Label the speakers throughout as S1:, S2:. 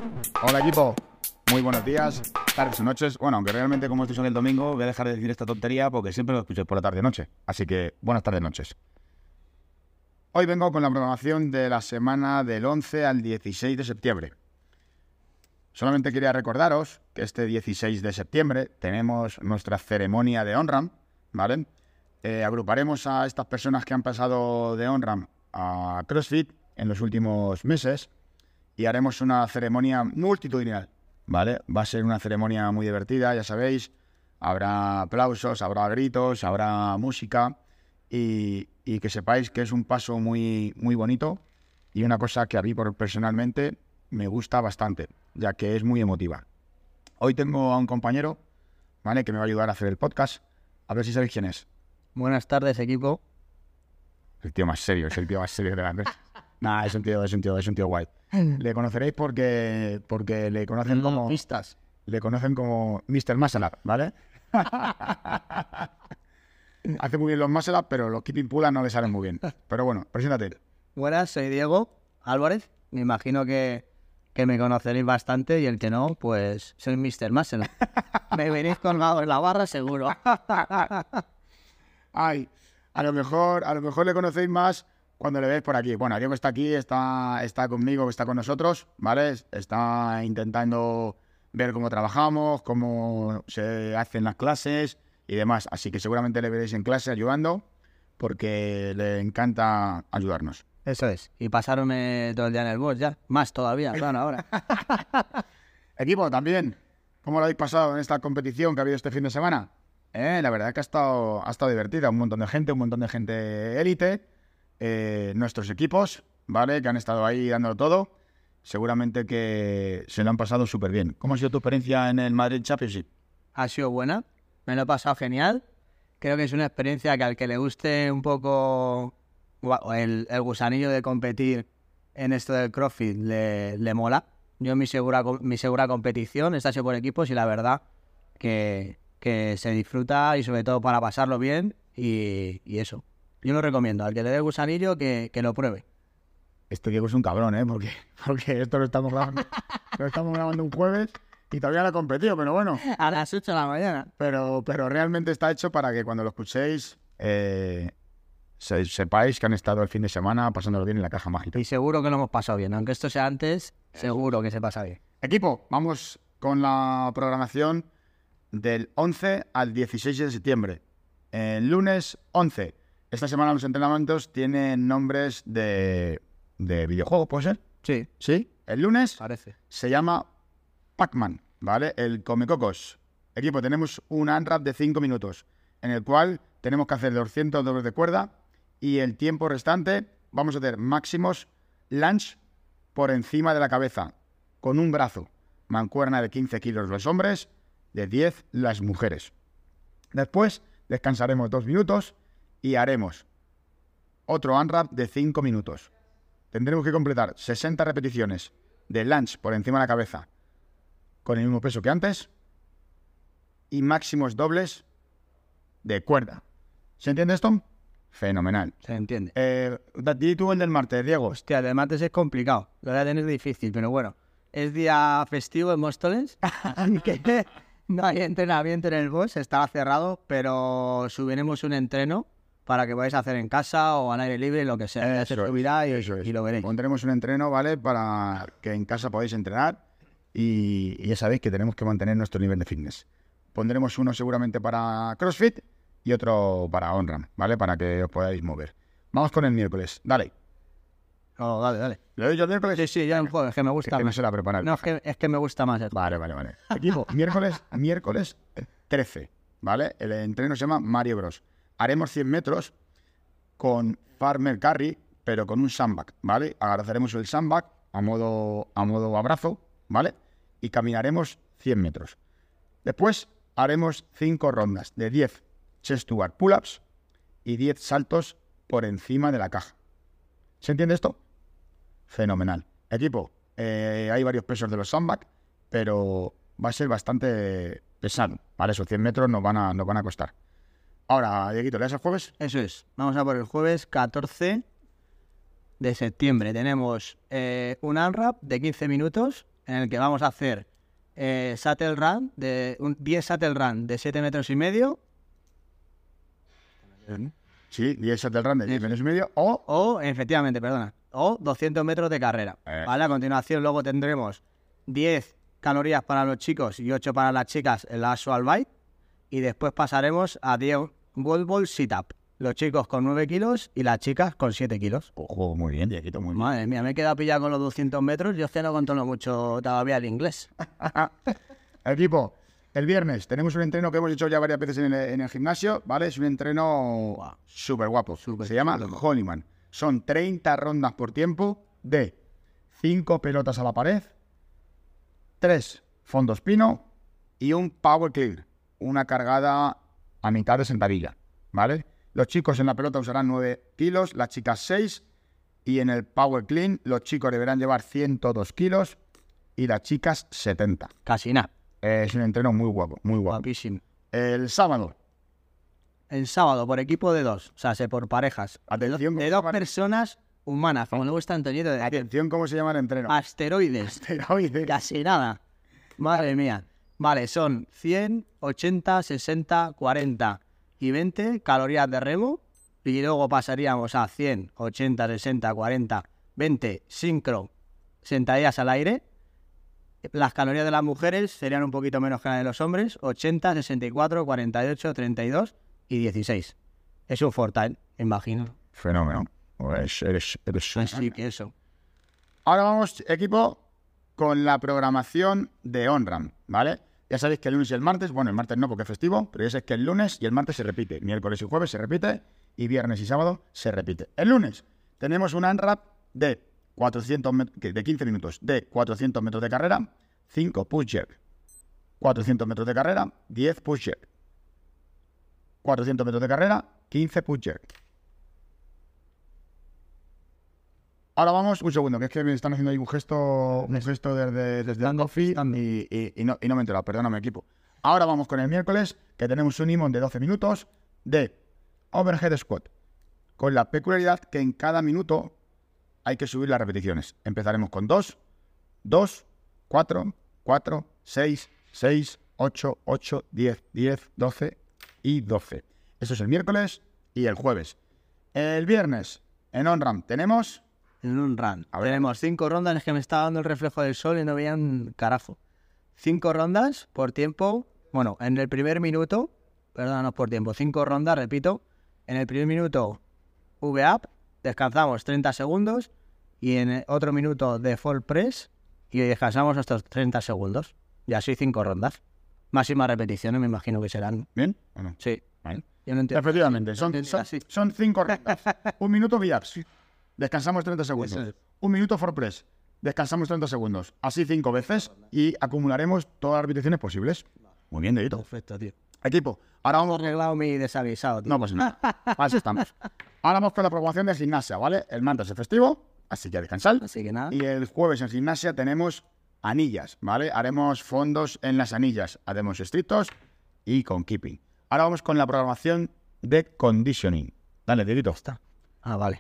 S1: Hola equipo, muy buenos días, tardes o noches. Bueno, aunque realmente como estoy en el domingo voy a dejar de decir esta tontería porque siempre lo escucho por la tarde-noche. Así que buenas tardes-noches. Hoy vengo con la programación de la semana del 11 al 16 de septiembre. Solamente quería recordaros que este 16 de septiembre tenemos nuestra ceremonia de OnRAM, ¿vale? Agruparemos a estas personas que han pasado de OnRAM a CrossFit en los últimos meses y haremos una ceremonia multitudinal, ¿vale? Va a ser una ceremonia muy divertida, ya sabéis. Habrá aplausos, habrá gritos, habrá música y que sepáis que es un paso muy, muy bonito y una cosa que a mí personalmente me gusta bastante, ya que es muy emotiva. Hoy tengo a un compañero, ¿vale?, que me va a ayudar a hacer el podcast. A ver si sabéis quién es.
S2: Buenas tardes, equipo.
S1: El tío más serio, es el tío más serio de la empresa. Nah, es un tío guay. Le conoceréis porque le conocen como...
S2: Pistas.
S1: Le conocen como Mr. Muscle Up, ¿vale? Hace muy bien los muscle up, pero los keeping pull no le salen muy bien. Pero bueno, preséntate.
S2: Buenas, soy Diego Álvarez. Me imagino que me conoceréis bastante y el que no, pues soy Mr. Muscle. Me veréis colgado en la barra seguro.
S1: Ay, a lo mejor le conocéis más cuando le veis por aquí. Bueno, Diego está aquí, está conmigo, está con nosotros, ¿vale? Está intentando ver cómo trabajamos, cómo se hacen las clases y demás. Así que seguramente le veréis en clase ayudando porque le encanta ayudarnos.
S2: Eso es. Y pasarme todo el día en el bus ya. Más todavía, claro, ahora.
S1: Equipo, también, ¿cómo lo habéis pasado en esta competición que ha habido este fin de semana? La verdad que ha estado divertida. Un montón de gente élite. Nuestros equipos, ¿vale?, que han estado ahí dándolo todo. Seguramente que se lo han pasado súper bien. ¿Cómo ha sido tu experiencia en el Madrid Championship?
S2: Ha sido buena. Me lo he pasado genial. Creo que es una experiencia que al que le guste un poco el gusanillo de competir en esto del CrossFit le mola. Yo mi segura competición, esta ha sido por equipos y la verdad que se disfruta y sobre todo para pasarlo bien y eso. Yo lo recomiendo, al que le dé el gusanillo que lo pruebe.
S1: Este Diego es un cabrón, porque esto lo estamos grabando un jueves y todavía no ha competido, pero bueno.
S2: A las 8 de la mañana.
S1: Pero realmente está hecho para que cuando lo escuchéis sepáis que han estado el fin de semana pasándolo bien en la caja mágica.
S2: Y seguro que lo hemos pasado bien, aunque esto sea antes, seguro que se pasa bien.
S1: Equipo, vamos con la programación del 11 al 16 de septiembre. El lunes 11. Esta semana los entrenamientos tienen nombres de videojuegos, ¿puede ser?
S2: Sí.
S1: ¿Sí? El lunes
S2: Parece.
S1: se llama Pac-Man, ¿vale? El Comecocos. Equipo, tenemos un unwrap de 5 minutos, en el cual tenemos que hacer 200 dobles de cuerda y el tiempo restante vamos a hacer máximos lunge por encima de la cabeza, con un brazo. Mancuerna de 15 kilos los hombres, de 10 las mujeres. Después descansaremos 2 minutos y haremos otro unwrap de 5 minutos. Tendremos que completar 60 repeticiones de lunge por encima de la cabeza con el mismo peso que antes y máximos dobles de cuerda. ¿Se entiende esto? Fenomenal.
S2: Se entiende.
S1: Di tú el del martes, Diego.
S2: Hostia, el del martes es complicado. Lo voy a tener difícil, pero bueno. Es día festivo en Móstoles, así que no hay entrenamiento en el box, estaba cerrado, pero subiremos un entreno para que podáis hacer en casa o al aire libre, lo que sea. Se subirá y lo veréis.
S1: Pondremos un entreno, ¿vale?, para que en casa podáis entrenar y ya sabéis que tenemos que mantener nuestro nivel de fitness. Pondremos uno seguramente para CrossFit y otro para OnRAM, ¿vale?, para que os podáis mover. Vamos con el miércoles. Dale.
S2: Oh, dale.
S1: ¿Le doy yo el miércoles?
S2: Sí, ya en juego, es que me gusta
S1: que
S2: más.
S1: no se la prepara.
S2: No, es que me gusta más.
S1: Vale. Equipo, miércoles 13, ¿vale? El entreno se llama Mario Bros. Haremos 100 metros con farmer carry, pero con un sandbag, ¿vale? Agarraremos el sandbag a modo abrazo, ¿vale? Y caminaremos 100 metros. Después haremos 5 rondas de 10 chest to bar pull-ups y 10 saltos por encima de la caja. ¿Se entiende esto? Fenomenal. Equipo, hay varios pesos de los sandbag, pero va a ser bastante pesado, ¿vale? Esos 100 metros nos van a costar. Ahora, Dieguito, ¿le das el jueves?
S2: Eso es. Vamos a por el jueves 14 de septiembre. Tenemos un unwrap de 15 minutos en el que vamos a hacer shuttle run, 10 shuttle run de 7 metros y medio.
S1: Sí, 10 shuttle run de 10 metros y medio o...
S2: Efectivamente, perdona. O 200 metros de carrera. ¿Vale? A continuación luego tendremos 10 calorías para los chicos y 8 para las chicas en la Actual Bike. Y después pasaremos a 10 wall ball sit-up. Los chicos con 9 kilos y las chicas con 7 kilos.
S1: Ojo, muy bien, Dieguito, muy bien.
S2: Madre mía, me he quedado pillado con los 200 metros. Yo es que no controlo mucho todavía el inglés.
S1: Equipo, el viernes tenemos un entreno que hemos hecho ya varias veces en el gimnasio, ¿vale? Es un entreno súper guapo. Se llama Honeyman. Son 30 rondas por tiempo de 5 pelotas a la pared, 3 fondos pino y un power clean, una cargada a mitad de sentadilla, ¿vale? Los chicos en la pelota usarán 9 kilos, las chicas 6, y en el power clean los chicos deberán llevar 102 kilos y las chicas 70.
S2: Casi nada.
S1: Es un entreno muy guapo, muy guapo.
S2: Guapísimo.
S1: El sábado.
S2: El sábado, por equipo de 2, o sea, por parejas.
S1: Atención,
S2: De 2 personas humanas, como luego está Antonio de
S1: Atención, ¿cómo se llama el entreno?
S2: asteroides.
S1: Asteroides.
S2: Casi nada. Madre mía. Vale, son 100, 80, 60, 40 y 20 calorías de remo. Y luego pasaríamos a 100, 80, 60, 40, 20 sincro, sentadillas al aire. Las calorías de las mujeres serían un poquito menos que las de los hombres. 80, 64, 48, 32 y 16. Es un fortile, imagino.
S1: Fenómeno. Pues eres
S2: Así que eso.
S1: Ahora vamos, equipo, con la programación de OnRAM, ¿vale? Ya sabéis que el lunes y el martes, bueno, el martes no porque es festivo, pero ya sabéis que el lunes y el martes se repite. Miércoles y jueves se repite y viernes y sábado se repite. El lunes tenemos un ANRAP de 15 minutos de 400 metros de carrera, 5 push-jerk. 400 metros de carrera, 10 push-jerk. 400 metros de carrera, 15 push-jerk. Ahora vamos, un segundo, que es que me están haciendo ahí un gesto desde el coffee y no me he enterado, perdóname, equipo. Ahora vamos con el miércoles, que tenemos un IMON de 12 minutos de overhead squat, con la peculiaridad que en cada minuto hay que subir las repeticiones. Empezaremos con 2, 2, 4, 4, 6, 6, 8, 8, 10, 10, 12 y 12. Eso es el miércoles y el jueves. El viernes, en OnRAM, tenemos...
S2: En un run. Tenemos 5 rondas, es que me estaba dando el reflejo del sol y no veía un carajo. 5 rondas por tiempo. Bueno, en el primer minuto, perdón, no por tiempo, 5 rondas, repito. En el primer minuto, V-up, descansamos 30 segundos y en el otro minuto de fall press y descansamos estos 30 segundos. Y así 5 rondas. Máximas repeticiones, me imagino que serán.
S1: ¿Bien o no?
S2: Sí.
S1: ¿Vale?
S2: Yo no entiendo.
S1: Efectivamente, son 5 rondas. Un minuto V-ups. Descansamos 30 segundos. Un minuto for press. Descansamos 30 segundos. Así 5 veces y acumularemos todas las repeticiones posibles. Muy bien, Dedito.
S2: Perfecto, tío.
S1: Equipo, ahora vamos...
S2: Hemos arreglado mi desavisado, tío.
S1: No pasa nada. Así estamos. Ahora vamos con la programación de gimnasia, ¿vale? El martes es festivo, así que a descansar.
S2: Así que nada.
S1: Y el jueves en gimnasia tenemos anillas, ¿vale? Haremos fondos en las anillas. Haremos estrictos y con keeping. Ahora vamos con la programación de conditioning. Dale, Dedito.
S2: Ah, vale.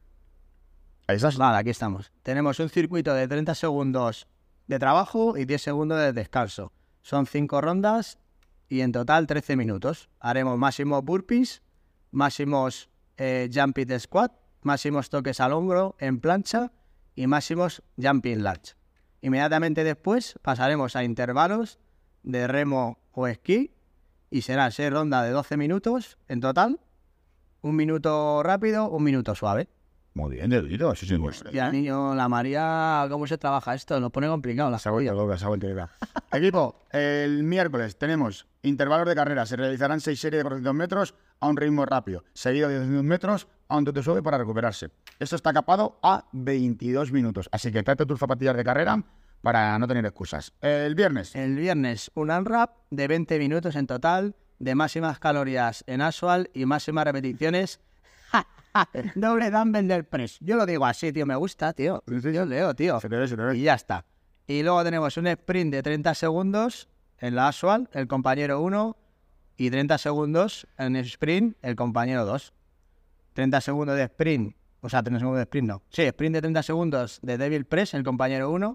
S1: Ahí estás.
S2: Vale, aquí estamos. Tenemos un circuito de 30 segundos de trabajo y 10 segundos de descanso. Son 5 rondas y en total 13 minutos. Haremos máximos burpees, máximos jumping squat, máximos toques al hombro en plancha y máximos jumping lunge. Inmediatamente después pasaremos a intervalos de remo o esquí y serán 6 rondas de 12 minutos en total. 1 minuto rápido, 1 minuto suave.
S1: Muy bien, Dedito. Eso sí,
S2: Y al niño, la María, ¿cómo se trabaja esto? Nos pone complicado la
S1: Se ha vuelto loca, se ha vuelto loca. Equipo, el miércoles tenemos intervalos de carrera. Se realizarán 6 series de 400 metros a un ritmo rápido, seguido de 200 metros a un trote suave para recuperarse. Esto está capado a 22 minutos, así que tráete tus zapatillas de carrera para no tener excusas. El viernes.
S2: El viernes, un unwrap de 20 minutos en total, de máximas calorías en asphalt y máximas repeticiones. Doble dumbbell del press. Yo lo digo así, tío, me gusta, tío. Yo leo, tío.
S1: Se te ve.
S2: Y ya está. Y luego tenemos un sprint de 30 segundos en la asphalt, el compañero 1, y 30 segundos en el sprint, el compañero 2. 30 segundos de sprint, o sea, 30 segundos de sprint no. Sí, sprint de 30 segundos de devil press, el compañero 1,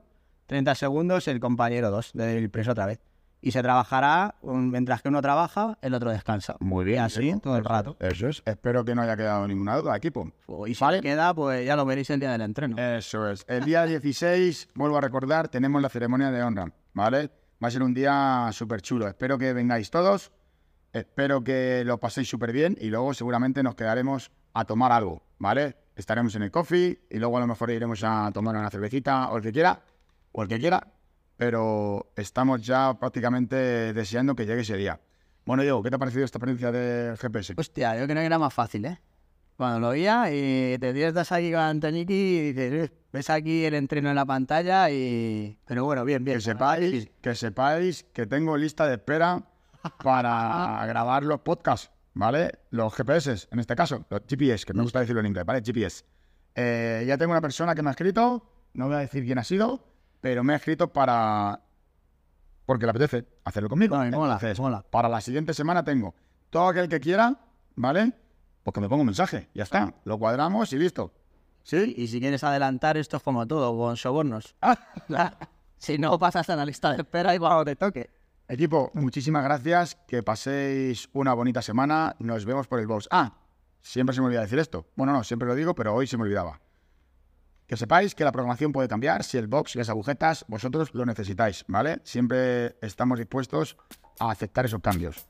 S2: 30 segundos, el compañero 2 del preso otra vez. Y se trabajará, mientras que uno trabaja, el otro descansa.
S1: Muy bien.
S2: Y así, todo el rato.
S1: Eso es. Espero que no haya quedado ninguna duda, equipo.
S2: Y si queda, pues ya lo veréis el día del entreno.
S1: Eso es. El día 16, vuelvo a recordar, tenemos la ceremonia de honra, ¿vale? Va a ser un día súper chulo. Espero que vengáis todos. Espero que lo paséis súper bien y luego seguramente nos quedaremos a tomar algo, ¿vale? Estaremos en el coffee y luego a lo mejor iremos a tomar una cervecita o el que quiera, pero estamos ya prácticamente deseando que llegue ese día. Bueno, Diego, ¿qué te ha parecido esta experiencia del GPS?
S2: Hostia, yo creo que era más fácil, ¿eh? Cuando lo veía y te dieras aquí con Antoniki y dices, ves aquí el entreno en la pantalla y... Pero bueno, bien.
S1: Que sepáis que tengo lista de espera para grabar los podcasts, ¿vale? Los GPS, en este caso, los GPS, que me gusta decirlo en inglés, ¿vale? GPS. Ya tengo una persona que me ha escrito, no voy a decir quién ha sido, pero me ha escrito porque le apetece hacerlo conmigo.
S2: Ay, mola.
S1: Para la siguiente semana tengo todo aquel que quiera, ¿vale? Pues que me ponga un mensaje, ya está. Lo cuadramos y listo. ¿Sí?
S2: Y si quieres adelantar, esto es como todo, con sobornos. Si no, pasas a la lista de espera y cuando te toque.
S1: Equipo, muchísimas gracias, que paséis una bonita semana, nos vemos por el box. Siempre se me olvida decir esto. Bueno, no, siempre lo digo, pero hoy se me olvidaba. Que sepáis que la programación puede cambiar si el box y las agujetas vosotros lo necesitáis, ¿vale? Siempre estamos dispuestos a aceptar esos cambios.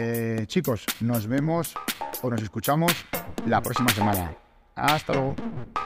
S1: Chicos, nos vemos o nos escuchamos la próxima semana. Hasta luego.